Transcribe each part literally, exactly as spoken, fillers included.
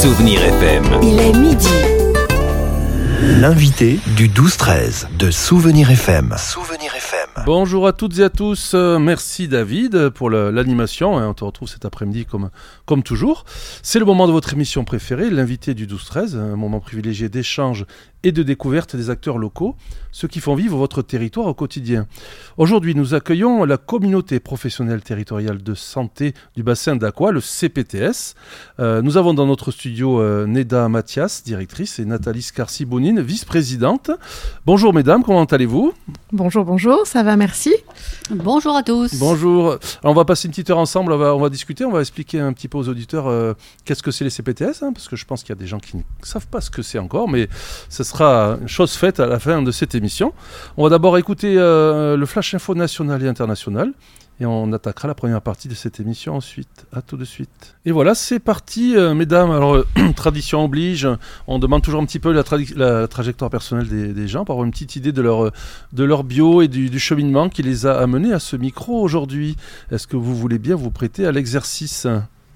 Souvenir F M. Il est midi. L'invité du douze treize de Souvenir F M. Souvenir F M. Bonjour à toutes et à tous, euh, merci David pour le, l'animation, hein, on te retrouve cet après-midi comme, comme toujours. C'est le moment de votre émission préférée, l'invité du douze treize, un moment privilégié d'échange et de découverte des acteurs locaux, ceux qui font vivre votre territoire au quotidien. Aujourd'hui, nous accueillons la communauté professionnelle territoriale de santé du bassin d'Aqua, le C P T S. Euh, nous avons dans notre studio euh, Neda Mathias, directrice, et Nathalie Scarsi-Bounine, vice-présidente. Bonjour mesdames, comment allez-vous ? Bonjour, bonjour, ça va, merci. Bonjour à tous. Bonjour. Alors, on va passer une petite heure ensemble, on va, on va discuter, on va expliquer un petit peu aux auditeurs euh, qu'est-ce que c'est les C P T S, hein, parce que je pense qu'il y a des gens qui ne savent pas ce que c'est encore, mais ce sera chose faite à la fin de cette émission. On va d'abord écouter euh, le Flash Info national et international, et on attaquera la première partie de cette émission ensuite. À tout de suite. Et voilà, c'est parti, euh, mesdames. Alors, euh, tradition oblige, on demande toujours un petit peu la, tra- la trajectoire personnelle des, des gens pour avoir une petite idée de leur, de leur bio et du, du cheminement qui les a amenés à ce micro aujourd'hui. Est-ce que vous voulez bien vous prêter à l'exercice ?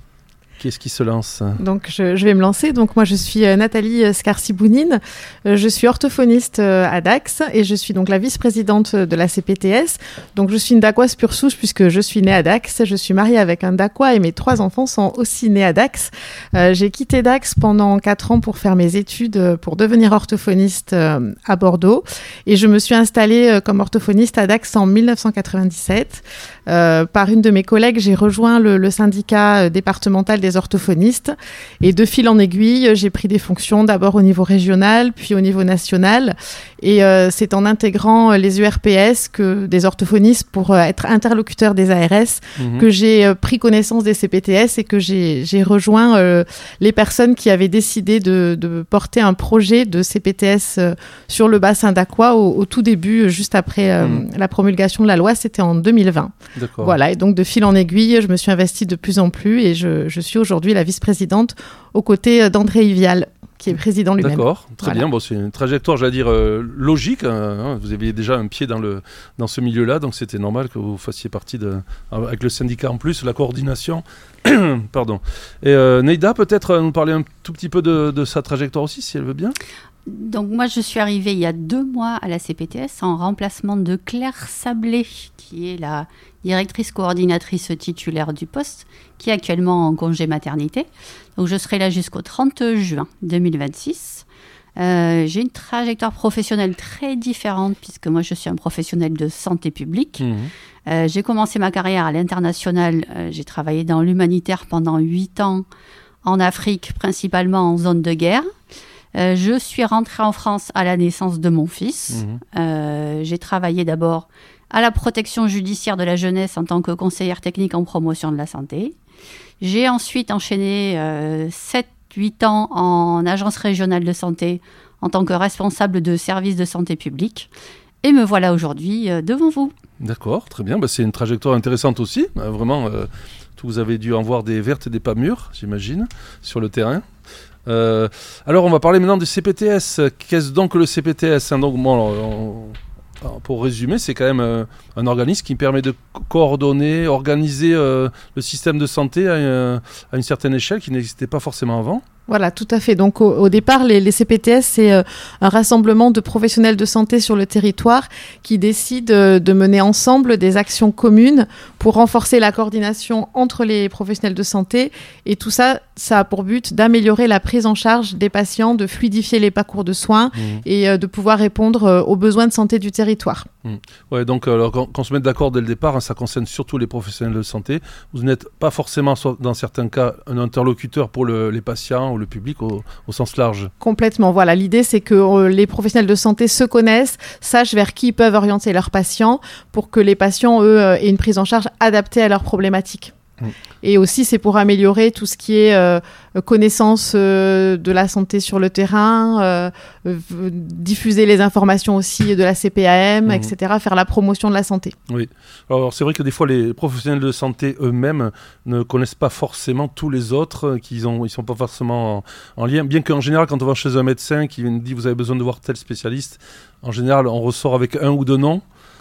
Qui est-ce qui se lance ? Donc, je, je vais me lancer. Donc, moi, je suis euh, Nathalie Scarsi-Bounine. Euh, je suis orthophoniste euh, à Dax et je suis donc la vice-présidente de la C P T S. Donc, je suis une Dacquoise pure souche puisque je suis née à Dax. Je suis mariée avec un Dacquois et mes trois enfants sont aussi nés à Dax. Euh, j'ai quitté Dax pendant quatre ans pour faire mes études pour devenir orthophoniste euh, à Bordeaux. Et je me suis installée euh, comme orthophoniste à Dax en dix-neuf cent quatre-vingt-dix-sept. Euh, par une de mes collègues, j'ai rejoint le, le syndicat départemental des orthophonistes et de fil en aiguille, j'ai pris des fonctions d'abord au niveau régional, puis au niveau national. Et euh, c'est en intégrant les U R P S que des orthophonistes pour euh, être interlocuteur des A R S mmh. que j'ai euh, pris connaissance des C P T S et que j'ai, j'ai rejoint euh, les personnes qui avaient décidé de, de porter un projet de C P T S euh, sur le bassin d'Aqua au, au tout début, juste après euh, mmh. la promulgation de la loi, c'était en deux mille vingt. D'accord. Voilà, et donc de fil en aiguille, je me suis investie de plus en plus et je, je suis aujourd'hui la vice-présidente aux côtés d'André Hivial, qui est président lui-même. D'accord, très voilà. bien. Bon, c'est une trajectoire, j'allais dire, euh, logique. Hein. Vous aviez déjà un pied dans, le, dans ce milieu-là, donc c'était normal que vous fassiez partie, de, avec le syndicat en plus, la coordination. Pardon. Et euh, Neida, peut-être nous parler un tout petit peu de, de sa trajectoire aussi, si elle veut bien. Donc moi, je suis arrivée il y a deux mois à la C P T S en remplacement de Claire Sablé, qui est la directrice coordinatrice titulaire du poste, qui est actuellement en congé maternité. Donc je serai là jusqu'au trente juin deux mille vingt-six. Euh, j'ai une trajectoire professionnelle très différente, puisque moi je suis un professionnel de santé publique. Mmh. Euh, j'ai commencé ma carrière à l'international. Euh, j'ai travaillé dans l'humanitaire pendant huit ans en Afrique, principalement en zone de guerre. Euh, je suis rentrée en France à la naissance de mon fils. Mmh. Euh, j'ai travaillé d'abord à la protection judiciaire de la jeunesse en tant que conseillère technique en promotion de la santé. J'ai ensuite enchaîné euh, sept huit ans en agence régionale de santé en tant que responsable de service de santé publique. Et me voilà aujourd'hui euh, devant vous. D'accord, très bien. Bah, c'est une trajectoire intéressante aussi. Euh, vraiment, euh, vous avez dû en voir des vertes et des pas mûres, j'imagine, sur le terrain. Euh, alors, on va parler maintenant du C P T S. Qu'est-ce donc que le C P T S, hein, donc, bon, alors, on... Alors, pour résumer, c'est quand même euh, un organisme qui permet de co- coordonner, organiser euh, le système de santé à, euh, à une certaine échelle qui n'existait pas forcément avant. Voilà, tout à fait. Donc au, au départ, les, les C P T S, c'est euh, un rassemblement de professionnels de santé sur le territoire qui décident euh, de mener ensemble des actions communes pour renforcer la coordination entre les professionnels de santé. Et tout ça, ça a pour but d'améliorer la prise en charge des patients, de fluidifier les parcours de soins mmh. et euh, de pouvoir répondre euh, aux besoins de santé du territoire. Mmh. Ouais, donc alors, quand, quand on se met d'accord dès le départ, hein, ça concerne surtout les professionnels de santé. Vous n'êtes pas forcément, dans certains cas, un interlocuteur pour le, les patients ou le public au, au sens large. Complètement, voilà. L'idée, c'est que euh, les professionnels de santé se connaissent, sachent vers qui ils peuvent orienter leurs patients pour que les patients, eux, euh, aient une prise en charge adaptée à leurs problématiques. Mmh. Et aussi, c'est pour améliorer tout ce qui est euh, connaissance euh, de la santé sur le terrain, euh, euh, diffuser les informations aussi de la C P A M, mmh. et cetera, faire la promotion de la santé. Oui. Alors, c'est vrai que des fois, les professionnels de santé eux-mêmes ne connaissent pas forcément tous les autres, qu'ils ont, ils ne sont pas forcément en, en lien. Bien qu'en général, quand on va chez un médecin qui nous dit « vous avez besoin de voir tel spécialiste », en général, on ressort avec un ou deux noms.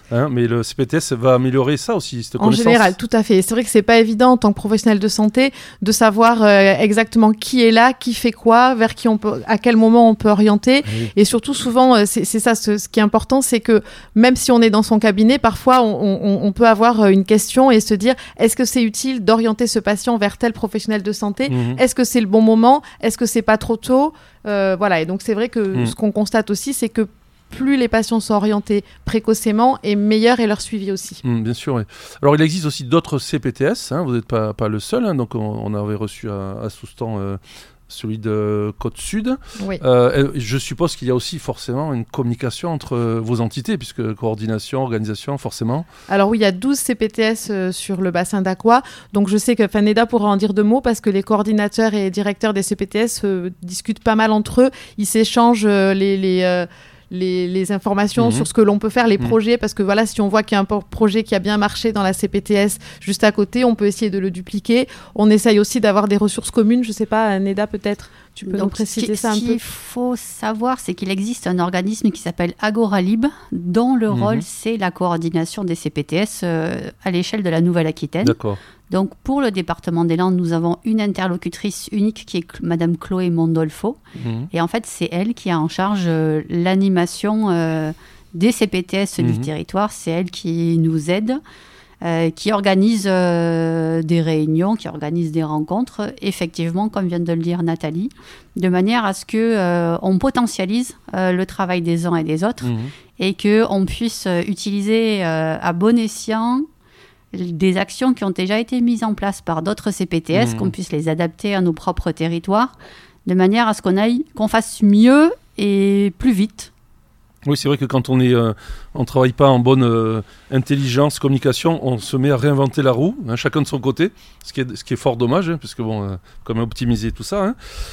Hein, mais le C P T S va améliorer ça aussi, cette En général, tout à fait. C'est vrai que c'est pas évident en tant que professionnel de santé de savoir euh, exactement qui est là, qui fait quoi, vers qui on peut, à quel moment on peut orienter. Oui. Et surtout, souvent, euh, c'est, c'est ça. Ce, ce qui est important, c'est que même si on est dans son cabinet, parfois, on, on, on peut avoir une question et se dire est-ce que c'est utile d'orienter ce patient vers tel professionnel de santé ? Mmh. Est-ce que c'est le bon moment ? Est-ce que c'est pas trop tôt ? euh, Voilà. Et donc, c'est vrai que Mmh. ce qu'on constate aussi, c'est que plus les patients sont orientés précocement et meilleur est leur suivi aussi. Mmh, bien sûr, oui. Alors, il existe aussi d'autres C P T S, hein, vous n'êtes pas, pas le seul, hein, donc on, on avait reçu à, à Soustan euh, celui de Côte-Sud. Oui. Euh, je suppose qu'il y a aussi forcément une communication entre vos entités, puisque coordination, organisation, forcément. Alors oui, il y a douze C P T S euh, sur le bassin d'Aqua, donc je sais que Neda pourra en dire deux mots parce que les coordinateurs et directeurs des C P T S euh, discutent pas mal entre eux, ils s'échangent euh, les... les euh, Les, les informations mmh. sur ce que l'on peut faire, les mmh. projets, parce que voilà, si on voit qu'il y a un projet qui a bien marché dans la C P T S juste à côté, on peut essayer de le dupliquer. On essaye aussi d'avoir des ressources communes. Je ne sais pas, Neda, peut-être, tu peux Donc, nous préciser ce ça un peu. Ce qu'il faut savoir, c'est qu'il existe un organisme qui s'appelle Agoralib, dont le mmh. rôle, c'est la coordination des C P T S euh, à l'échelle de la Nouvelle-Aquitaine. D'accord. Donc, pour le département des Landes, nous avons une interlocutrice unique qui est Madame Chloé Mondolfo. Mmh. Et en fait, c'est elle qui a en charge euh, l'animation euh, des C P T S mmh. du territoire. C'est elle qui nous aide, euh, qui organise euh, des réunions, qui organise des rencontres, effectivement, comme vient de le dire Nathalie, de manière à ce qu'on euh, potentialise euh, le travail des uns et des autres mmh. et qu'on puisse euh, utiliser euh, à bon escient des actions qui ont déjà été mises en place par d'autres C P T S, mmh. qu'on puisse les adapter à nos propres territoires, de manière à ce qu'on aille, qu'on fasse mieux et plus vite. Oui, c'est vrai que quand on est, euh, on travaille pas en bonne euh, intelligence, communication, on se met à réinventer la roue, hein, chacun de son côté, ce qui est, ce qui est fort dommage, hein, parce que bon, euh, comme optimiser tout ça. Hein.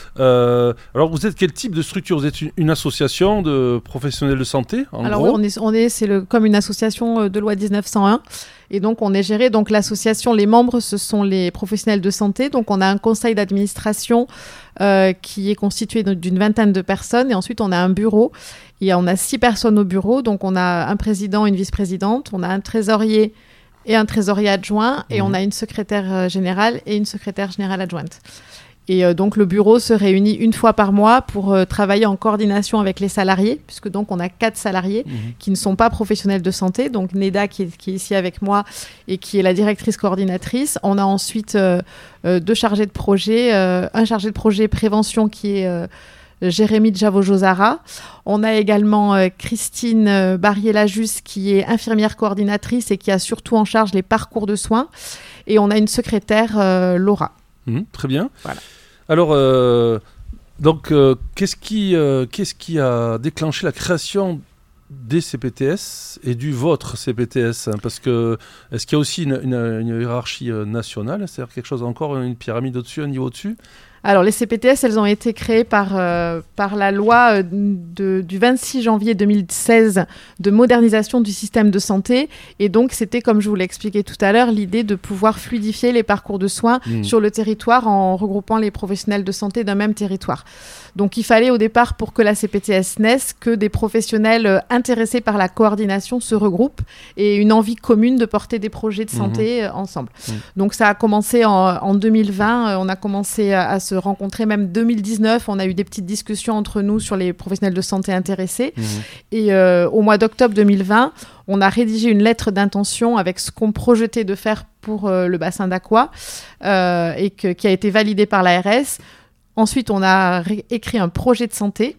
Euh, alors, vous êtes quel type de structure ? Vous êtes une, une association de professionnels de santé, en Alors gros ? oui, on est, on est, c'est le, comme une association de loi dix-neuf cent un. Et donc, on est géré. Donc, l'association, les membres, ce sont les professionnels de santé. Donc, on a un conseil d'administration euh, qui est constitué d'une vingtaine de personnes. Et ensuite, on a un bureau. Et on a six personnes au bureau. Donc, on a un président, une vice-présidente. On a un trésorier et un trésorier adjoint. Et mmh. on a une secrétaire générale et une secrétaire générale adjointe. Et euh, donc, le bureau se réunit une fois par mois pour euh, travailler en coordination avec les salariés, puisque donc on a quatre salariés mmh. qui ne sont pas professionnels de santé. Donc, Neda, qui est, qui est ici avec moi et qui est la directrice coordinatrice. On a ensuite euh, euh, deux chargés de projet, euh, un chargé de projet prévention qui est euh, Jérémy Djavo-Josara. On a également euh, Christine euh, Barrier-Lajus, qui est infirmière coordinatrice et qui a surtout en charge les parcours de soins. Et on a une secrétaire, euh, Laura. Mmh, très bien. Voilà. Alors, euh, donc, euh, qu'est-ce qui, euh, qu'est-ce qui a déclenché la création des C P T S et du vôtre C P T S, hein, parce que est-ce qu'il y a aussi une, une, une hiérarchie euh, nationale, c'est-à-dire quelque chose encore, une pyramide au-dessus, un niveau au-dessus ? Alors, les C P T S, elles ont été créées par, euh, par la loi euh, de, du vingt-six janvier deux mille seize de modernisation du système de santé. Et donc, c'était, comme je vous l'ai expliqué tout à l'heure, l'idée de pouvoir fluidifier les parcours de soins mmh. sur le territoire en regroupant les professionnels de santé d'un même territoire. Donc, il fallait au départ, pour que la C P T S naisse, que des professionnels euh, intéressés par la coordination se regroupent et une envie commune de porter des projets de santé mmh. euh, ensemble. Mmh. Donc, ça a commencé en, en deux mille vingt. Euh, on a commencé à, à se rencontrer, même deux mille dix-neuf, on a eu des petites discussions entre nous sur les professionnels de santé intéressés. Mmh. Et euh, au mois d'octobre deux mille vingt, on a rédigé une lettre d'intention avec ce qu'on projetait de faire pour euh, le bassin d'Aqua euh, et que, qui a été validé par l'A R S. Ensuite, on a ré- écrit un projet de santé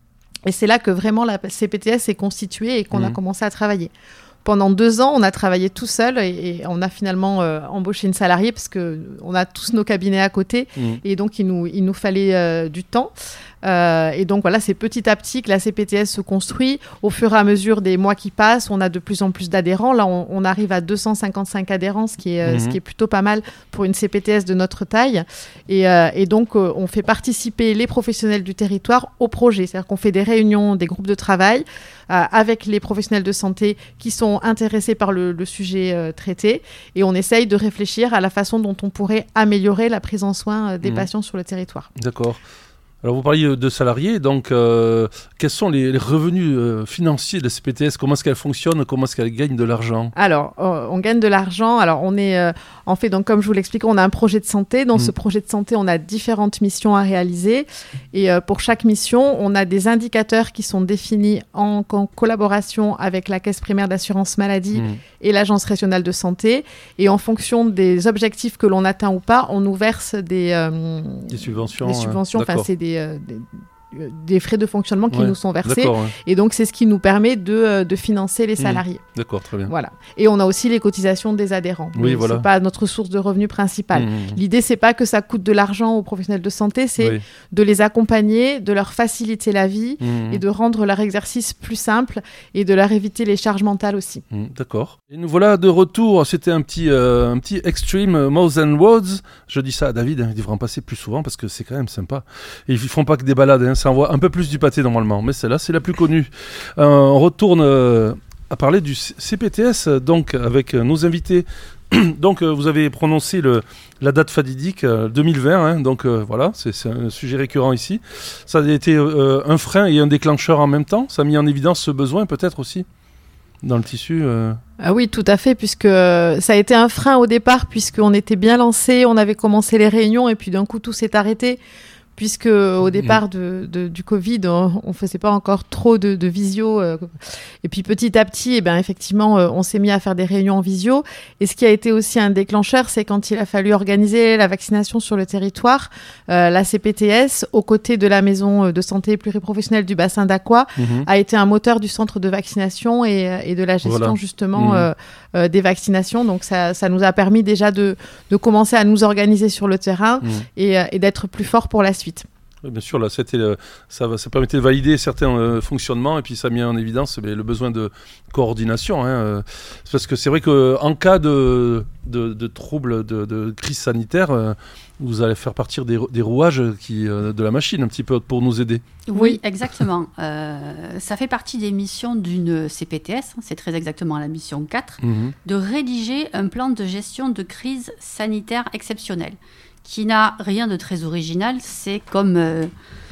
et c'est là que vraiment la C P T S est constituée et qu'on mmh. a commencé à travailler. Pendant deux ans, on a travaillé tout seul et, et on a finalement euh, embauché une salariée parce qu'on a tous nos cabinets à côté mmh. et donc il nous, il nous fallait euh, du temps. Euh, et donc voilà, c'est petit à petit que la C P T S se construit. Au fur et à mesure des mois qui passent, on a de plus en plus d'adhérents. Là, on, on arrive à deux cent cinquante-cinq adhérents, ce qui est, euh, mmh. ce qui est plutôt pas mal pour une C P T S de notre taille. Et, euh, et donc, euh, on fait participer les professionnels du territoire au projet. C'est-à-dire qu'on fait des réunions, des groupes de travail euh, avec les professionnels de santé qui sont intéressés par le, le sujet euh, traité. Et on essaye de réfléchir à la façon dont on pourrait améliorer la prise en soin euh, des mmh. patients sur le territoire. D'accord. Alors vous parliez de salariés, donc euh, quels sont les, les revenus euh, financiers de la C P T S? Comment est-ce qu'elle fonctionne? Comment est-ce qu'elle gagne de l'argent? Alors, euh, on gagne de l'argent. Alors, on est, euh, en fait, donc comme je vous l'expliquais, on a un projet de santé. Dans mmh. ce projet de santé, on a différentes missions à réaliser. Et euh, pour chaque mission, on a des indicateurs qui sont définis en, en collaboration avec la Caisse primaire d'assurance maladie mmh. et l'Agence régionale de santé. Et en fonction des objectifs que l'on atteint ou pas, on nous verse des, euh, des subventions. Des subventions. Euh, enfin, c'est des... Euh, des des frais de fonctionnement qui ouais, nous sont versés. ouais. Et donc, c'est ce qui nous permet de, de financer les salariés. Mmh, d'accord, très bien. Voilà. Et on a aussi les cotisations des adhérents. Oui, voilà. C'est pas notre source de revenus principale. Mmh. L'idée, c'est pas que ça coûte de l'argent aux professionnels de santé, c'est oui. de les accompagner, de leur faciliter la vie mmh. et de rendre leur exercice plus simple et de leur éviter les charges mentales aussi. Mmh, d'accord. Et nous voilà de retour. C'était un petit, euh, un petit Extreme Mouths and Words. Je dis ça à David, hein, il devrait en passer plus souvent parce que c'est quand même sympa. Et ils font pas que des balades, hein. Ça envoie un peu plus du pâté normalement, mais celle-là, c'est la plus connue. Euh, on retourne euh, à parler du C P T S, donc avec euh, nos invités. Donc, euh, vous avez prononcé le, la date fatidique euh, deux mille vingt, hein, donc euh, voilà, c'est, c'est un sujet récurrent ici. Ça a été euh, un frein et un déclencheur en même temps. Ça a mis en évidence ce besoin peut-être aussi dans le tissu euh... Ah oui, tout à fait, puisque ça a été un frein au départ, puisqu'on était bien lancé, on avait commencé les réunions et puis d'un coup tout s'est arrêté. Puisque au départ de, de, du Covid, on ne faisait pas encore trop de, de visio. Euh, et puis petit à petit, eh ben, effectivement, euh, on s'est mis à faire des réunions en visio. Et ce qui a été aussi un déclencheur, c'est quand il a fallu organiser la vaccination sur le territoire, euh, la C P T S, aux côtés de la maison de santé pluriprofessionnelle du bassin d'Aqua, mmh. a été un moteur du centre de vaccination et, et de la gestion voilà. justement mmh. euh, euh, des vaccinations. Donc ça, ça nous a permis déjà de, de commencer à nous organiser sur le terrain mmh. et, et d'être plus fort pour la suite. Oui, bien sûr, là, c'était le, ça, ça permettait de valider certains euh, fonctionnements et puis ça a mis en évidence eh, le besoin de coordination. Hein, euh, parce que c'est vrai qu'en cas de, de, de troubles, de, de crise sanitaire, euh, vous allez faire partir des, des rouages qui, euh, de la machine un petit peu pour nous aider. Oui, exactement. Euh, ça fait partie des missions d'une C P T S, hein, c'est très exactement la mission quatre, mmh. de rédiger un plan de gestion de crise sanitaire exceptionnelle, qui n'a rien de très original. C'est comme euh,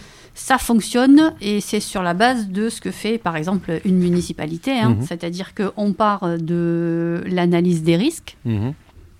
ça fonctionne et c'est sur la base de ce que fait par exemple une municipalité, hein, mmh. c'est-à-dire qu'on part de l'analyse des risques mmh.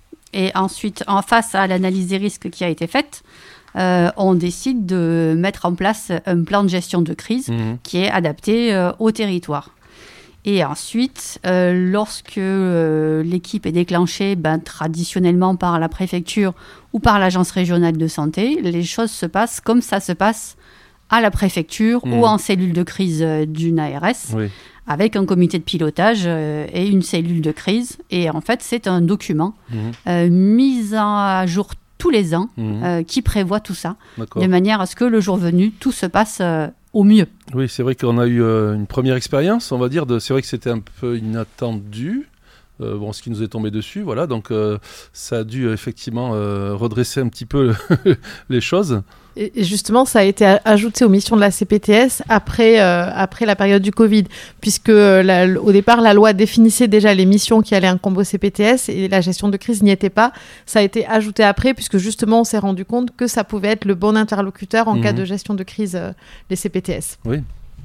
et ensuite en face à l'analyse des risques qui a été faite, euh, on décide de mettre en place un plan de gestion de crise mmh. qui est adapté euh, au territoire. Et ensuite, euh, lorsque euh, l'équipe est déclenchée, ben, traditionnellement par la préfecture ou par l'agence régionale de santé, les choses se passent comme ça se passe à la préfecture mmh. ou en cellule de crise euh, d'une A R S, oui. avec un comité de pilotage euh, et une cellule de crise. Et en fait, c'est un document mmh. euh, mis à jour tous les ans mmh. euh, qui prévoit tout ça, D'accord. de manière à ce que le jour venu, tout se passe euh, au mieux. Oui, c'est vrai qu'on a eu euh, une première expérience, on va dire. De, c'est vrai que c'était un peu inattendu. Euh, bon, ce qui nous est tombé dessus, voilà. Donc, euh, ça a dû euh, effectivement euh, redresser un petit peu les choses. Et justement, ça a été ajouté aux missions de la C P T S après, euh, après la période du Covid, puisque la, au départ, la loi définissait déjà les missions qui allaient incomber au C P T S et la gestion de crise n'y était pas. Ça a été ajouté après, puisque justement, on s'est rendu compte que ça pouvait être le bon interlocuteur en mmh. cas de gestion de crise, euh, les C P T S. Oui.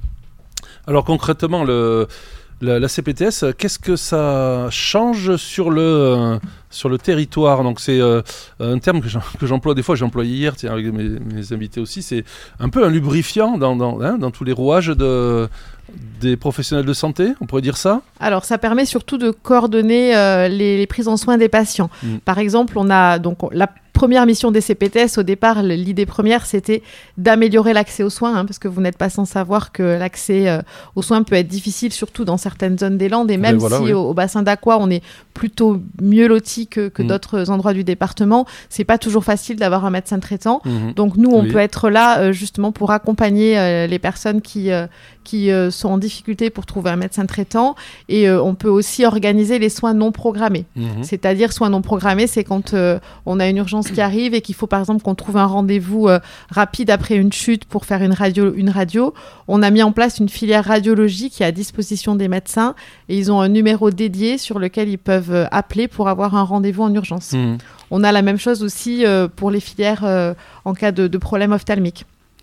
Alors concrètement, le... La, la C P T S, qu'est-ce que ça change sur le, euh, sur le territoire? Donc c'est euh, un terme que, que j'emploie des fois, j'ai employé hier tiens, avec mes, mes invités aussi, c'est un peu un lubrifiant dans, dans, hein, dans tous les rouages de, des professionnels de santé, on pourrait dire ça? Alors ça permet surtout de coordonner euh, les, les prises en soin des patients. Mmh. Par exemple, on a donc la première mission des C P T S, au départ, l'idée première, c'était d'améliorer l'accès aux soins, hein, parce que vous n'êtes pas sans savoir que l'accès euh, aux soins peut être difficile, surtout dans certaines zones des Landes, et même voilà, si oui. au, au bassin d'Aqua, on est plutôt mieux loti que, que mmh. d'autres endroits du département, c'est pas toujours facile d'avoir un médecin traitant. Mmh. Donc nous, on oui. peut être là euh, justement pour accompagner euh, les personnes qui, euh, qui euh, sont en difficulté pour trouver un médecin traitant, et euh, on peut aussi organiser les soins non programmés. Mmh. C'est-à-dire, soins non programmés, c'est quand euh, on a une urgence qui arrive et qu'il faut par exemple qu'on trouve un rendez-vous euh, rapide après une chute pour faire une radio, une radio. On a mis en place une filière radiologie qui est à disposition des médecins et ils ont un numéro dédié sur lequel ils peuvent euh, appeler pour avoir un rendez-vous en urgence. Mmh. On a la même chose aussi euh, pour les filières euh, en cas de, de problème ophtalmique.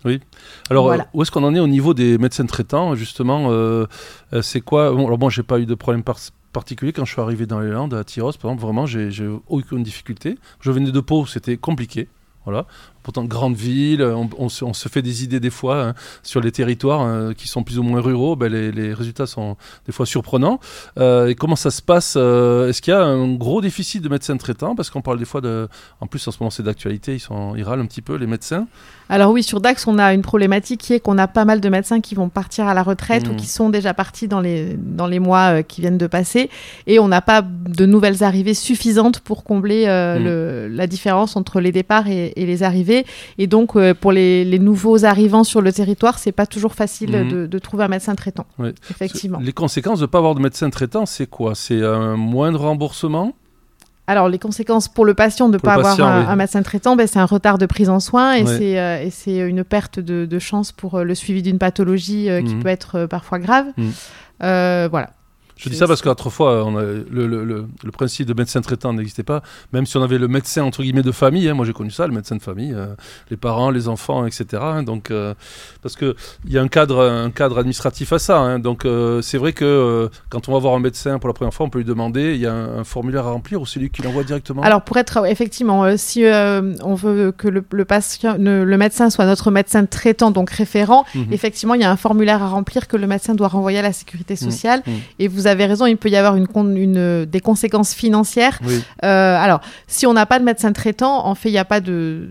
Oui. Alors, Voilà. euh, où est-ce qu'on en est au niveau des médecins traitants, justement euh, euh, c'est quoi bon, alors, bon, j'ai pas eu de problème par- particulier quand je suis arrivé dans les Landes, à Tyros, par exemple, vraiment, j'ai, j'ai aucune difficulté. Je venais de Pau, c'était compliqué. Voilà. Pourtant, grande ville, on, on, se, on se fait des idées des fois hein, sur les territoires hein, qui sont plus ou moins ruraux. Ben, les, les résultats sont des fois surprenants. Euh, et comment ça se passe euh, Est-ce qu'il y a un gros déficit de médecins traitants? Parce qu'on parle des fois de... En plus, en ce moment, c'est d'actualité. Ils, sont, ils râlent un petit peu, les médecins. Alors oui, sur Dax, on a une problématique qui est qu'on a pas mal de médecins qui vont partir à la retraite Mmh. ou qui sont déjà partis dans les, dans les mois euh, qui viennent de passer. Et on n'a pas de nouvelles arrivées suffisantes pour combler euh, Mmh. le, la différence entre les départs et, et les arrivées. Et donc, euh, pour les, les nouveaux arrivants sur le territoire, c'est pas toujours facile Mmh. de, de trouver un médecin traitant. Oui. Effectivement. Les conséquences de ne pas avoir de médecin traitant, c'est quoi? C'est un moindre remboursement? Alors, les conséquences pour le patient de ne Pour pas le avoir patient, un, oui. un médecin traitant, ben, c'est un retard de prise en soins et Ouais. c'est euh, et c'est une perte de, de chance pour euh, le suivi d'une pathologie euh, qui Mhm. peut être euh, parfois grave. Mhm. Euh, voilà. Je dis C'est- ça parce qu'autrefois, on a, le, le, le, le principe de médecin traitant n'existait pas. Même si on avait le médecin, entre guillemets, de famille. Hein, moi, j'ai connu ça, le médecin de famille. Euh, les parents, les enfants, et cetera. Hein, donc, euh, parce qu'il y a un cadre, un cadre administratif à ça. Hein, donc, euh, c'est vrai que euh, quand on va voir un médecin pour la première fois, on peut lui demander, il y a un, un formulaire à remplir ou c'est lui qui l'envoie directement? Alors, pour être, effectivement, euh, si euh, on veut que le, le, patient, ne- le médecin soit notre médecin traitant, donc référent, Mhm. effectivement, il y a un formulaire à remplir que le médecin doit renvoyer à la sécurité sociale. Mhm. Et vous avez raison, il peut y avoir une, con- une, des conséquences financières. Oui. Euh, alors, si on n'a pas de médecin traitant, en fait, il n'y a pas de,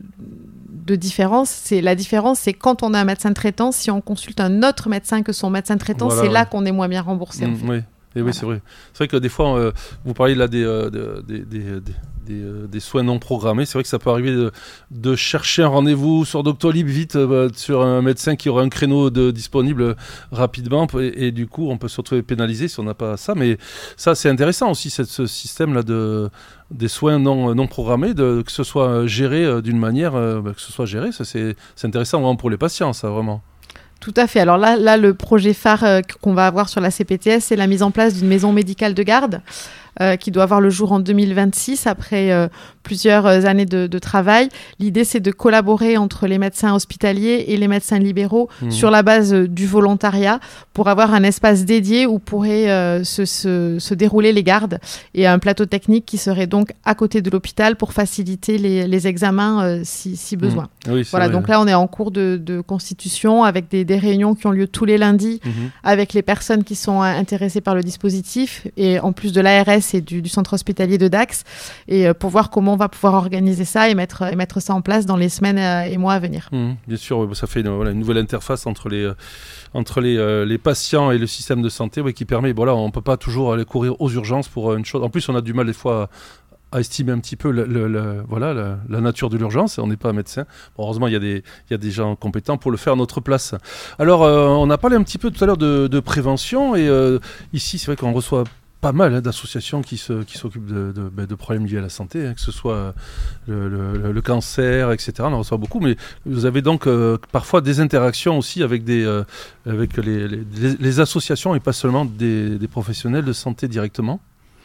de différence. C'est, la différence, c'est quand on a un médecin traitant, si on consulte un autre médecin que son médecin traitant, Voilà, c'est ouais. là qu'on est moins bien remboursé. en Mm, fait. oui. Et oui, Voilà. c'est vrai. C'est vrai que des fois, euh, vous parlez là des, euh, de- des, des, des, des, euh, des soins non programmés. C'est vrai que ça peut arriver de, de chercher un rendez-vous sur Doctolib vite euh, sur un médecin qui aurait un créneau de, disponible rapidement. Et, et du coup, on peut se retrouver pénalisé si on n'a pas ça. Mais ça, c'est intéressant aussi, cette, ce système-là de, des soins non, non programmés, de, que ce soit géré euh, d'une manière, euh, bah, que ce soit géré. Ça, c'est, c'est intéressant vraiment pour les patients, ça, vraiment. Tout à fait. Alors là, là le projet phare euh, qu'on va avoir sur la C P T S, c'est la mise en place d'une maison médicale de garde euh, qui doit voir le jour en deux mille vingt-six, après euh, plusieurs euh, années de, de travail. L'idée, c'est de collaborer entre les médecins hospitaliers et les médecins libéraux Mmh. sur la base euh, du volontariat pour avoir un espace dédié où pourraient euh, se, se, se dérouler les gardes et un plateau technique qui serait donc à côté de l'hôpital pour faciliter les, les examens euh, si, si besoin. Mmh. Oui, c'est Voilà, vrai. donc là, on est en cours de, de constitution avec des, des réunions qui ont lieu tous les lundis Mhm. avec les personnes qui sont euh, intéressées par le dispositif et en plus de l'A R S et du, du centre hospitalier de Dax et euh, pour voir comment on va pouvoir organiser ça et mettre, et mettre ça en place dans les semaines euh, et mois à venir. Mmh, bien sûr, ouais, ça fait une, voilà, une nouvelle interface entre les, euh, entre les, euh, les patients et le système de santé ouais, qui permet, voilà, on ne peut pas toujours aller courir aux urgences pour euh, une chose. En plus, on a du mal des fois à, à estimer un petit peu le, le, le, voilà, la, la nature de l'urgence. On n'est pas médecin. Bon, heureusement, il y, a des, il y a des gens compétents pour le faire à notre place. Alors, euh, on a parlé un petit peu tout à l'heure de, de prévention et euh, ici, c'est vrai qu'on reçoit pas mal hein, d'associations qui, se, qui s'occupent de, de, ben, de problèmes liés à la santé, hein, que ce soit le, le, le cancer, et cetera. On en reçoit beaucoup, mais vous avez donc euh, parfois des interactions aussi avec, des, euh, avec les, les, les associations et pas seulement des, des professionnels de santé directement.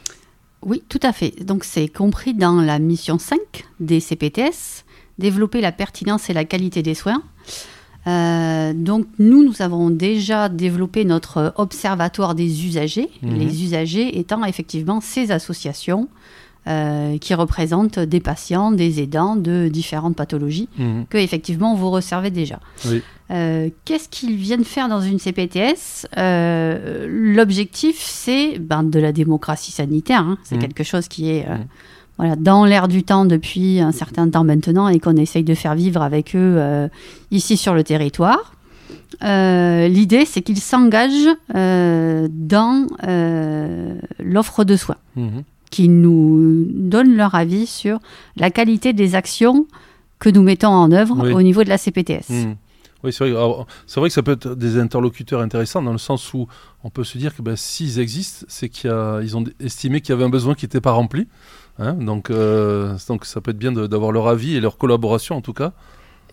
Oui, tout à fait. Donc c'est compris dans la mission cinq des C P T S, développer la pertinence et la qualité des soins. Euh, donc nous, nous avons déjà développé notre observatoire des usagers, Mmh. les usagers étant effectivement ces associations euh, qui représentent des patients, des aidants de différentes pathologies Mmh. que effectivement vous recevez déjà. Oui. Euh, qu'est-ce qu'ils viennent faire dans une C P T S ? Euh, L'objectif, c'est ben, de la démocratie sanitaire. Hein. C'est Mmh. quelque chose qui est euh, Mmh. voilà, dans l'air du temps depuis un certain temps maintenant et qu'on essaye de faire vivre avec eux euh, ici sur le territoire. Euh, l'idée, c'est qu'ils s'engagent euh, dans euh, l'offre de soins, Mmh. qu'ils nous donnent leur avis sur la qualité des actions que nous mettons en œuvre Oui. au niveau de la C P T S. Mmh. Oui, c'est vrai, alors, c'est vrai que ça peut être des interlocuteurs intéressants dans le sens où on peut se dire que ben, s'ils existent, c'est qu'ils ont estimé qu'il y avait un besoin qui n'était pas rempli. Hein, donc, euh, donc ça peut être bien de, d'avoir leur avis et leur collaboration en tout cas.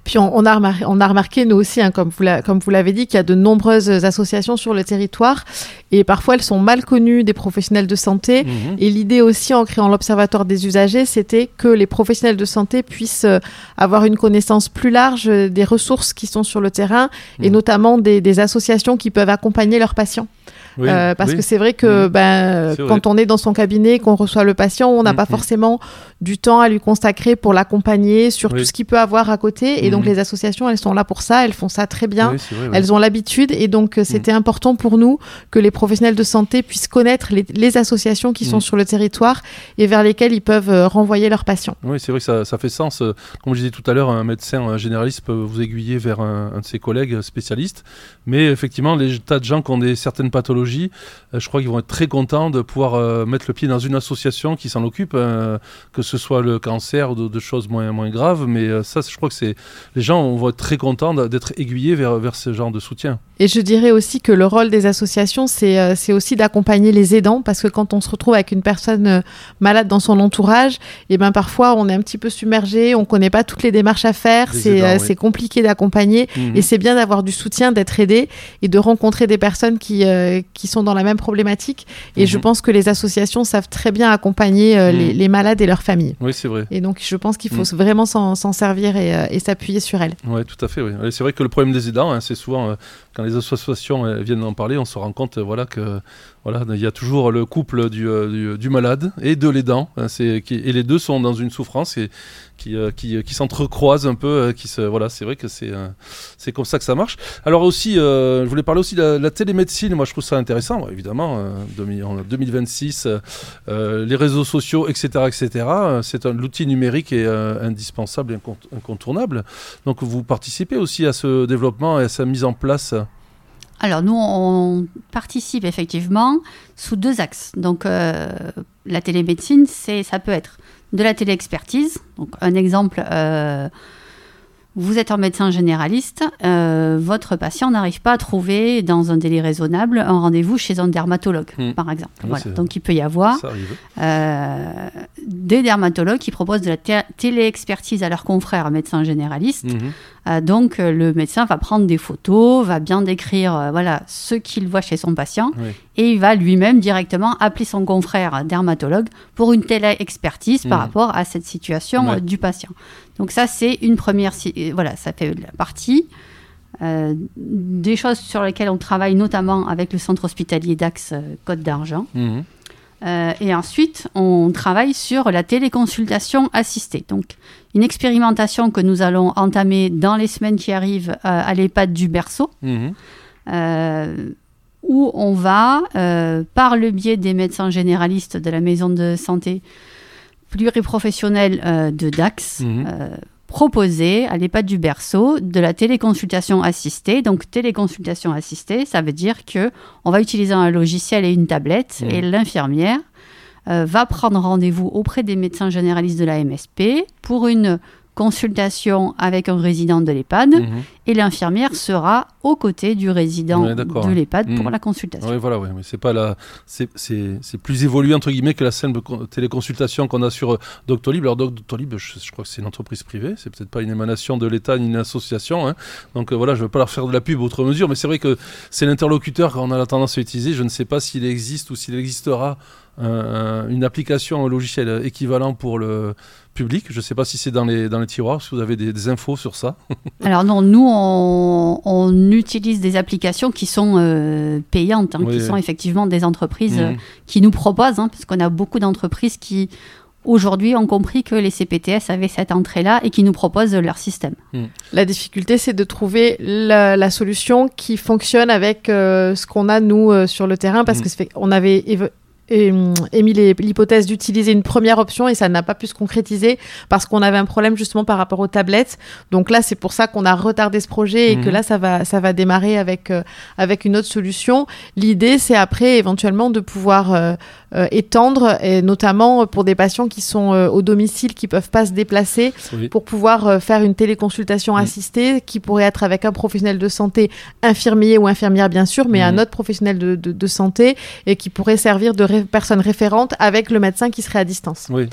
Puis on, on, a, remarqué, on a remarqué, nous aussi, hein, comme, vous la, comme vous l'avez dit, qu'il y a de nombreuses associations sur le territoire et parfois elles sont mal connues des professionnels de santé. Mmh. Et l'idée aussi en créant l'Observatoire des usagers, c'était que les professionnels de santé puissent avoir une connaissance plus large des ressources qui sont sur le terrain mmh. et notamment des, des associations qui peuvent accompagner leurs patients. Oui, euh, parce oui. que c'est vrai que mmh. ben, c'est quand vrai. on est dans son cabinet, qu'on reçoit le patient, on n'a mmh. pas forcément du temps à lui consacrer pour l'accompagner sur oui. tout ce qu'il peut avoir à côté. Et mmh. donc, les associations, elles sont là pour ça. Elles font ça très bien. Oui, vrai, elles oui. ont l'habitude. Et donc, c'était mmh. important pour nous que les professionnels de santé puissent connaître les, les associations qui mmh. sont sur le territoire et vers lesquelles ils peuvent euh, renvoyer leurs patients. Oui, c'est vrai que ça, ça fait sens. Comme je disais tout à l'heure, un médecin un généraliste peut vous aiguiller vers un, un de ses collègues spécialistes. Mais effectivement, les tas de gens qui ont des, certaines pathologies, je crois qu'ils vont être très contents de pouvoir euh, mettre le pied dans une association qui s'en occupe, euh, que ce soit le cancer ou de, de choses moins, moins graves. Mais euh, ça, je crois que c'est les gens vont être très contents d'être aiguillés vers, vers ce genre de soutien. Et je dirais aussi que le rôle des associations, c'est, euh, c'est aussi d'accompagner les aidants, parce que quand on se retrouve avec une personne euh, malade dans son entourage, et ben parfois on est un petit peu submergé, on ne connaît pas toutes les démarches à faire, c'est, aidants, euh, oui. c'est compliqué d'accompagner, mmh. et c'est bien d'avoir du soutien, d'être aidé et de rencontrer des personnes qui, euh, qui sont dans la même problématique. Et mmh. je pense que les associations savent très bien accompagner euh, mmh. les, les malades et leurs familles. Oui, c'est vrai. Et donc je pense qu'il faut mmh. vraiment s'en, s'en servir et, euh, et s'appuyer sur elles. Oui, tout à fait. Oui. C'est vrai que le problème des aidants, hein, c'est souvent... Euh, quand les associations euh, viennent en parler, on se rend compte euh, voilà, que voilà, il y a toujours le couple du, euh, du, du malade et de l'aidant. Hein, c'est, qui, et les deux sont dans une souffrance et, qui, euh, qui, qui s'entrecroisent un peu. Euh, qui se, voilà, c'est vrai que c'est, euh, c'est comme ça que ça marche. Alors aussi, euh, je voulais parler aussi de la, la télémédecine. Moi, je trouve ça intéressant, ouais, évidemment. Euh, en deux mille vingt-six, euh, les réseaux sociaux, et cetera, et cetera. C'est un, l'outil numérique est euh, indispensable et incont- incontournable. Donc, vous participez aussi à ce développement et à sa mise en place. Alors, nous, on participe effectivement sous deux axes. Donc, euh, la télémédecine, c'est, ça peut être de la téléexpertise. Donc, un exemple, euh, vous êtes un médecin généraliste, euh, votre patient n'arrive pas à trouver, dans un délai raisonnable, un rendez-vous chez un dermatologue, mmh. par exemple. Oui, voilà. Donc, il peut y avoir euh, des dermatologues qui proposent de la té- téléexpertise à leurs confrères médecins généralistes. Mmh. Euh, donc, euh, le médecin va prendre des photos, va bien décrire euh, voilà, ce qu'il voit chez son patient oui. et il va lui-même directement appeler son confrère dermatologue pour une telle expertise mmh. par rapport à cette situation ouais. euh, du patient. Donc ça, c'est une première... Euh, voilà, ça fait la partie. Euh, des choses sur lesquelles on travaille notamment avec le centre hospitalier d'Axe euh, Côte d'Argent. Mmh. Euh, et ensuite, on travaille sur la téléconsultation assistée. Donc, une expérimentation que nous allons entamer dans les semaines qui arrivent euh, à l'EHPAD du Berceau, mmh. euh, où on va, euh, par le biais des médecins généralistes de la maison de santé pluriprofessionnelle euh, de Dax, mmh. euh, proposer à l'EHPAD du Berceau de la téléconsultation assistée. Donc, téléconsultation assistée, ça veut dire qu'on va utiliser un logiciel et une tablette mmh. et l'infirmière euh, va prendre rendez-vous auprès des médecins généralistes de la M S P pour une consultation avec un résident de l'EHPAD mmh. et l'infirmière sera aux côtés du résident ouais, de l'EHPAD mmh. pour la consultation. Oui, voilà, ouais, mais c'est pas la, c'est, c'est, c'est plus évolué entre guillemets que la simple téléconsultation qu'on a sur euh, Doctolib. Alors Doctolib, je, je crois que c'est une entreprise privée, c'est peut-être pas une émanation de l'État ni une association, hein. Donc euh, voilà, je veux pas leur faire de la pub outre mesure, mais c'est vrai que c'est l'interlocuteur qu'on a la tendance à utiliser. Je ne sais pas s'il existe ou s'il existera un, une application, un logiciel équivalent pour le public. Je ne sais pas si c'est dans les, dans les tiroirs, si vous avez des, des infos sur ça. Alors non, nous, on, on utilise des applications qui sont euh, payantes, hein, oui, qui oui. sont effectivement des entreprises mmh. euh, qui nous proposent, hein, parce qu'on a beaucoup d'entreprises qui, aujourd'hui, ont compris que les C P T S avaient cette entrée-là et qui nous proposent leur système. Mmh. La difficulté, c'est de trouver la, la solution qui fonctionne avec euh, ce qu'on a, nous, euh, sur le terrain, parce mmh. que ça fait, on avait... Éve- Et, émis les, l'hypothèse d'utiliser une première option et ça n'a pas pu se concrétiser parce qu'on avait un problème justement par rapport aux tablettes. Donc là, c'est pour ça qu'on a retardé ce projet et mmh. que là, ça va, ça va démarrer avec, euh, avec une autre solution. L'idée, c'est après éventuellement de pouvoir euh, euh, étendre, et notamment pour des patients qui sont euh, au domicile, qui ne peuvent pas se déplacer, oui. pour pouvoir euh, faire une téléconsultation mmh. assistée qui pourrait être avec un professionnel de santé, infirmier ou infirmière bien sûr, mais mmh. un autre professionnel de, de, de santé et qui pourrait servir de ré- personne référente avec le médecin qui serait à distance. Oui.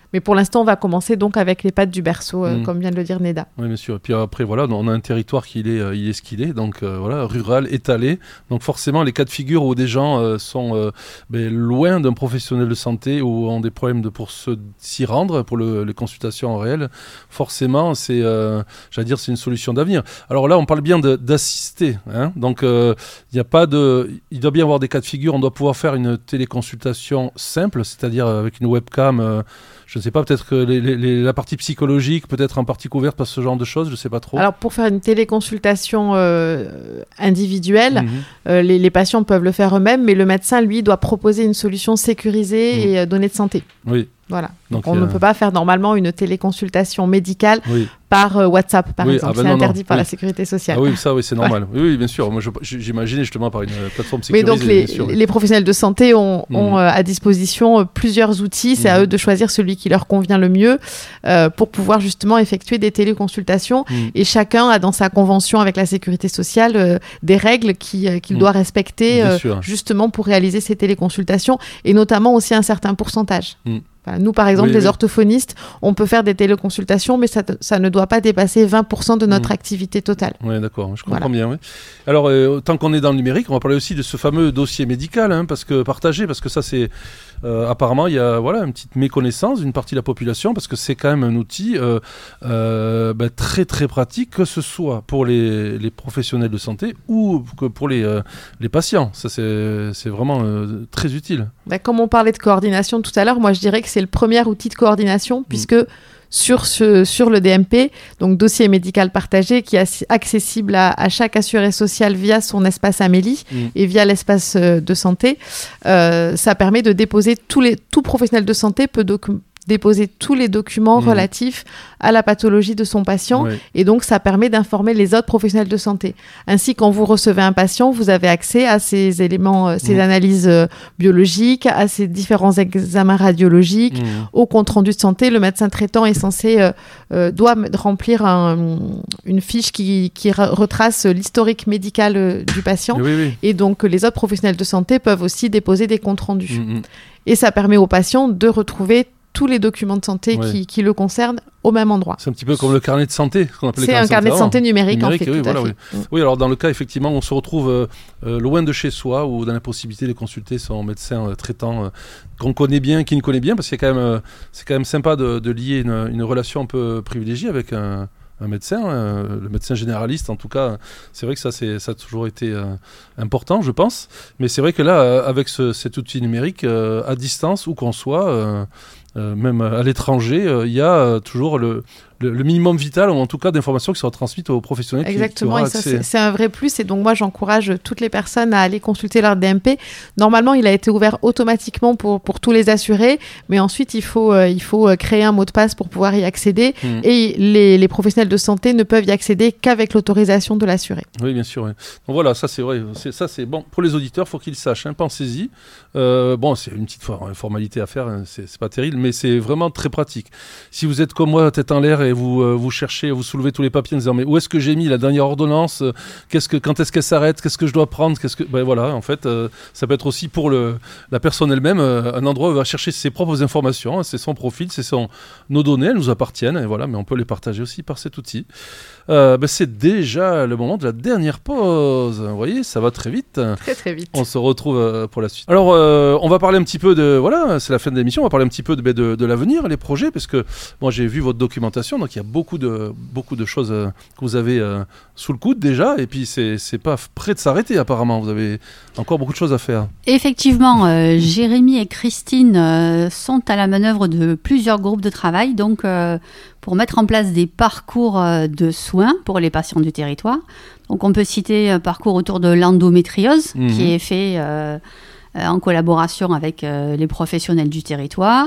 Mais pour l'instant, on va commencer donc avec les pattes du berceau, euh, mmh. comme vient de le dire Neda. Oui, bien sûr. Et puis après, voilà, on a un territoire qui est, euh, il est ce qu'il est, donc euh, voilà, rural, étalé. Donc forcément, les cas de figure où des gens euh, sont euh, ben, loin d'un professionnel de santé ou ont des problèmes de, pour se, s'y rendre, pour le, les consultations en réel, forcément, c'est, euh, j'allais dire, c'est une solution d'avenir. Alors là, on parle bien de, d'assister, hein, donc il euh, y a pas de, il doit bien y avoir des cas de figure. On doit pouvoir faire une téléconsultation simple, c'est-à-dire avec une webcam. Euh, Je ne sais pas, peut-être que les, les, la partie psychologique, peut-être en partie couverte par ce genre de choses, je ne sais pas trop. Alors, pour faire une téléconsultation euh, individuelle, mmh. euh, les, les patients peuvent le faire eux-mêmes, mais le médecin, lui, doit proposer une solution sécurisée mmh. et euh, données de santé. Oui. Voilà. Donc, Donc on euh... ne peut pas faire normalement une téléconsultation médicale oui. par euh, WhatsApp, par oui, exemple. Ah ben c'est non, interdit non. par oui. la sécurité sociale. Ah oui, ça, oui, c'est normal. Ouais. Oui, oui, bien sûr. Moi, je, j'imaginais justement par une plateforme sécurisée. Mais donc, les, bien sûr, oui. les professionnels de santé ont, mmh. ont euh, à disposition euh, plusieurs outils. C'est mmh. à eux de choisir celui qui leur convient le mieux euh, pour pouvoir justement effectuer des téléconsultations. Mmh. Et chacun a dans sa convention avec la sécurité sociale euh, des règles qui, euh, qu'il mmh. doit respecter euh, justement pour réaliser ces téléconsultations et notamment aussi un certain pourcentage. Mmh. Enfin, nous, par exemple, oui, les oui. orthophonistes, on peut faire des téléconsultations, mais ça, ça ne doit pas dépasser vingt pour cent de notre mmh. activité totale. Oui, d'accord, je comprends voilà. bien. Oui. Alors, euh, tant qu'on est dans le numérique, on va parler aussi de ce fameux dossier médical, hein, parce que partagé, parce que ça, c'est euh, apparemment, il y a voilà, une petite méconnaissance d'une partie de la population, parce que c'est quand même un outil euh, euh, bah, très, très pratique, que ce soit pour les, les professionnels de santé ou que pour les, euh, les patients. Ça, c'est, c'est vraiment euh, très utile. Bah, comme on parlait de coordination tout à l'heure, moi, je dirais que c'est le premier outil de coordination, mmh. puisque sur, ce, sur le D M P, donc dossier médical partagé, qui est accessible à, à chaque assuré social via son espace Amélie mmh. et via l'espace de santé, euh, ça permet de déposer tous les, tout professionnel de santé peut docu- déposer tous les documents mmh. relatifs à la pathologie de son patient oui. et donc ça permet d'informer les autres professionnels de santé. Ainsi, quand vous recevez un patient, vous avez accès à ces éléments, euh, ces mmh. analyses euh, biologiques, à ces différents examens radiologiques, mmh. au compte-rendu de santé. Le médecin traitant est censé, euh, euh, doit remplir un, une fiche qui, qui re- retrace l'historique médical euh, du patient oui, oui. et donc les autres professionnels de santé peuvent aussi déposer des comptes-rendus. Mmh. Et ça permet aux patients de retrouver tous les documents de santé ouais. qui, qui le concernent au même endroit. C'est un petit peu comme le carnet de santé. Qu'on appelle c'est un carnet de santé numérique, numérique en fait. Oui, tout voilà, à fait. Oui. Mm. oui, alors dans le cas, effectivement, on se retrouve euh, euh, loin de chez soi ou dans la possibilité de consulter son médecin euh, traitant euh, qu'on connaît bien, qui nous connaît bien, parce que c'est quand même, euh, c'est quand même sympa de, de lier une, une relation un peu privilégiée avec un... un médecin, euh, le médecin généraliste en tout cas, c'est vrai que ça, c'est, ça a toujours été euh, important, je pense. Mais c'est vrai que là, euh, avec ce, cet outil numérique, euh, à distance, où qu'on soit, euh, euh, même à l'étranger, il euh, y a euh, toujours le, le, le minimum vital, ou en tout cas d'informations qui seront transmises aux professionnels. Exactement, qui, qui et ça, c'est, c'est un vrai plus. Et donc moi, j'encourage toutes les personnes à aller consulter leur D M P. Normalement, il a été ouvert automatiquement pour, pour tous les assurés, mais ensuite, il faut, euh, il faut créer un mot de passe pour pouvoir y accéder. Mmh. Et les, les professionnels de santé ne peuvent y accéder qu'avec l'autorisation de l'assuré. Oui, bien sûr. Oui. Donc voilà, ça c'est vrai. C'est, ça c'est bon pour les auditeurs. Il faut qu'ils sachent. Hein, pensez-y. Euh, bon, c'est une petite formalité à faire. Hein, c'est, c'est pas terrible, mais c'est vraiment très pratique. Si vous êtes comme moi, tête en l'air, et vous euh, vous cherchez, vous soulevez tous les papiers en disant mais où est-ce que j'ai mis la dernière ordonnance, qu'est-ce que, quand est-ce qu'elle s'arrête, qu'est-ce que je dois prendre, qu'est-ce que, ben voilà. En fait, euh, ça peut être aussi pour le la personne elle-même euh, un endroit où elle va chercher ses propres informations. Hein, c'est son profil, c'est son nos données, elles nous appartiennent. Et voilà, mais on peut les partager aussi par cet outil. Euh, ben c'est déjà le moment de la dernière pause. Vous voyez, ça va très vite. Très très vite. On se retrouve euh, pour la suite. Alors, euh, on va parler un petit peu de... Voilà, c'est la fin de l'émission. On va parler un petit peu de, de, de l'avenir, les projets, parce que moi, j'ai vu votre documentation. Donc, il y a beaucoup de, beaucoup de choses euh, que vous avez euh, sous le coude déjà. Et puis, c'est, c'est pas prêt de s'arrêter, apparemment. Vous avez encore beaucoup de choses à faire. Effectivement, euh, Jérémy et Christine euh, sont à la manœuvre de plusieurs groupes de travail. Donc, euh, pour mettre en place des parcours euh, de soins pour les patients du territoire. Donc, on peut citer un parcours autour de l'endométriose mmh. qui est fait euh, euh, en collaboration avec euh, les professionnels du territoire.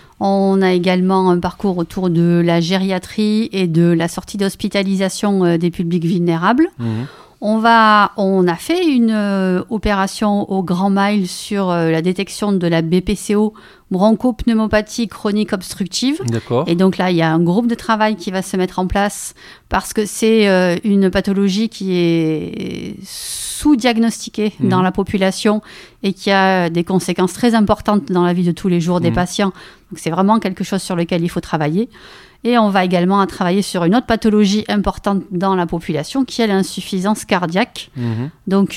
On a également un parcours autour de la gériatrie et de la sortie d'hospitalisation euh, des publics vulnérables. Mmh. On, va, on a fait une euh, opération au Grand Mile sur euh, la détection de la B P C O, bronchopneumopathie chronique obstructive. D'accord. Et donc là, il y a un groupe de travail qui va se mettre en place parce que c'est euh, une pathologie qui est sous-diagnostiqué mmh. dans la population et qui a des conséquences très importantes dans la vie de tous les jours des mmh. patients. Donc c'est vraiment quelque chose sur lequel il faut travailler. Et on va également travailler sur une autre pathologie importante dans la population qui est l'insuffisance cardiaque. Mmh. Donc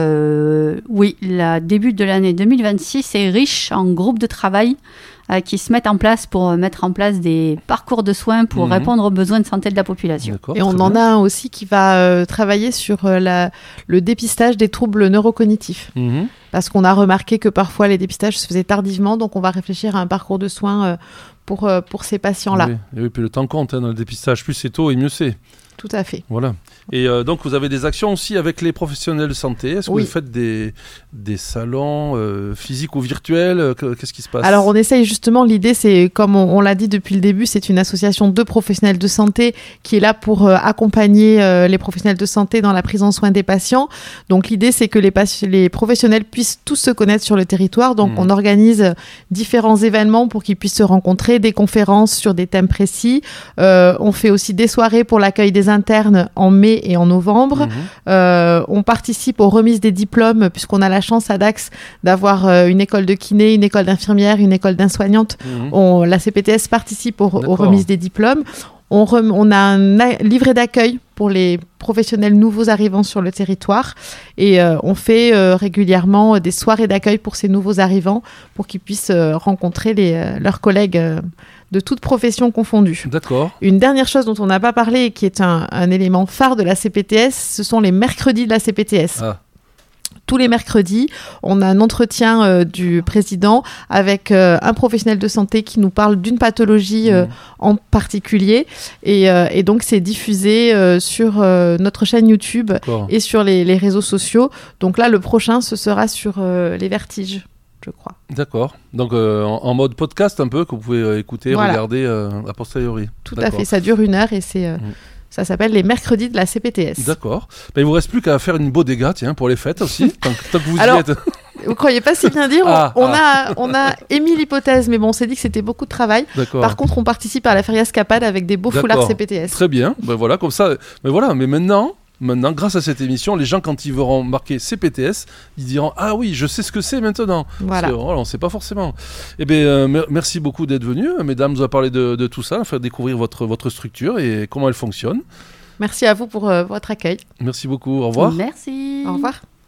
euh, oui, le début de l'année deux mille vingt-six est riche en groupes de travail euh, qui se mettent en place pour mettre en place des parcours de soins pour mmh. répondre aux besoins de santé de la population. D'accord, et on en bien. a un aussi qui va euh, travailler sur euh, la, le dépistage des troubles neurocognitifs. Mmh. Parce qu'on a remarqué que parfois les dépistages se faisaient tardivement, donc on va réfléchir à un parcours de soins euh, pour, euh, pour ces patients-là. Oui, et oui, puis le temps compte hein, dans le dépistage, plus c'est tôt et mieux c'est. Tout à fait. Voilà. Et euh, donc, vous avez des actions aussi avec les professionnels de santé. Est-ce que oui. vous faites des, des salons euh, physiques ou virtuels ? Qu'est-ce qui se passe ? Alors, on essaye justement, l'idée, c'est, comme on, on l'a dit depuis le début, c'est une association de professionnels de santé qui est là pour euh, accompagner euh, les professionnels de santé dans la prise en soin des patients. Donc, l'idée, c'est que les, pas- les professionnels puissent tous se connaître sur le territoire. Donc, mmh. on organise différents événements pour qu'ils puissent se rencontrer, des conférences sur des thèmes précis. Euh, on fait aussi des soirées pour l'accueil des internes en mai et en novembre. Mmh. Euh, on participe aux remises des diplômes puisqu'on a la chance à Dax d'avoir euh, une école de kiné, une école d'infirmière, une école d'insoignante. Mmh. On, la C P T S participe aux, aux remises des diplômes. On, rem, on a un a, livret d'accueil pour les professionnels nouveaux arrivants sur le territoire et euh, on fait euh, régulièrement des soirées d'accueil pour ces nouveaux arrivants pour qu'ils puissent euh, rencontrer les, euh, leurs collègues euh, de toutes professions confondues. D'accord. Une dernière chose dont on n'a pas parlé et qui est un, un élément phare de la C P T S, ce sont les mercredis de la C P T S. Ah. Tous les mercredis, on a un entretien euh, du président avec euh, un professionnel de santé qui nous parle d'une pathologie euh, mmh. en particulier. Et, euh, et donc, c'est diffusé euh, sur euh, notre chaîne YouTube D'accord. et sur les, les réseaux sociaux. Donc là, le prochain, ce sera sur euh, les vertiges, je crois. D'accord. Donc, euh, en, en mode podcast un peu, que vous pouvez euh, écouter, voilà. regarder euh, a posteriori. Tout D'accord. à fait. Ça dure une heure et c'est... Euh, mmh. Ça s'appelle les mercredis de la C P T S. D'accord. Ben, il vous reste plus qu'à faire une bodega, tiens, pour les fêtes aussi, tant, tant que vous y Alors, êtes. Vous croyez pas si bien dire, ah, on, ah. A, on a émis l'hypothèse, mais bon, on s'est dit que c'était beaucoup de travail. D'accord. Par contre, on participe à la Feria Scapade avec des beaux D'accord. foulards C P T S. Très bien, ben voilà, comme ça. Mais voilà, mais maintenant... Maintenant, grâce à cette émission, les gens, quand ils verront marquer C P T S, ils diront « Ah oui, je sais ce que c'est maintenant !» Voilà. Parce que, voilà, on ne sait pas forcément. Eh bien, euh, mer- merci beaucoup d'être venus. Mesdames, vous avez parlé de, de tout ça, faire découvrir votre, votre structure et comment elle fonctionne. Merci à vous pour euh, votre accueil. Merci beaucoup. Au revoir. Merci. Au revoir.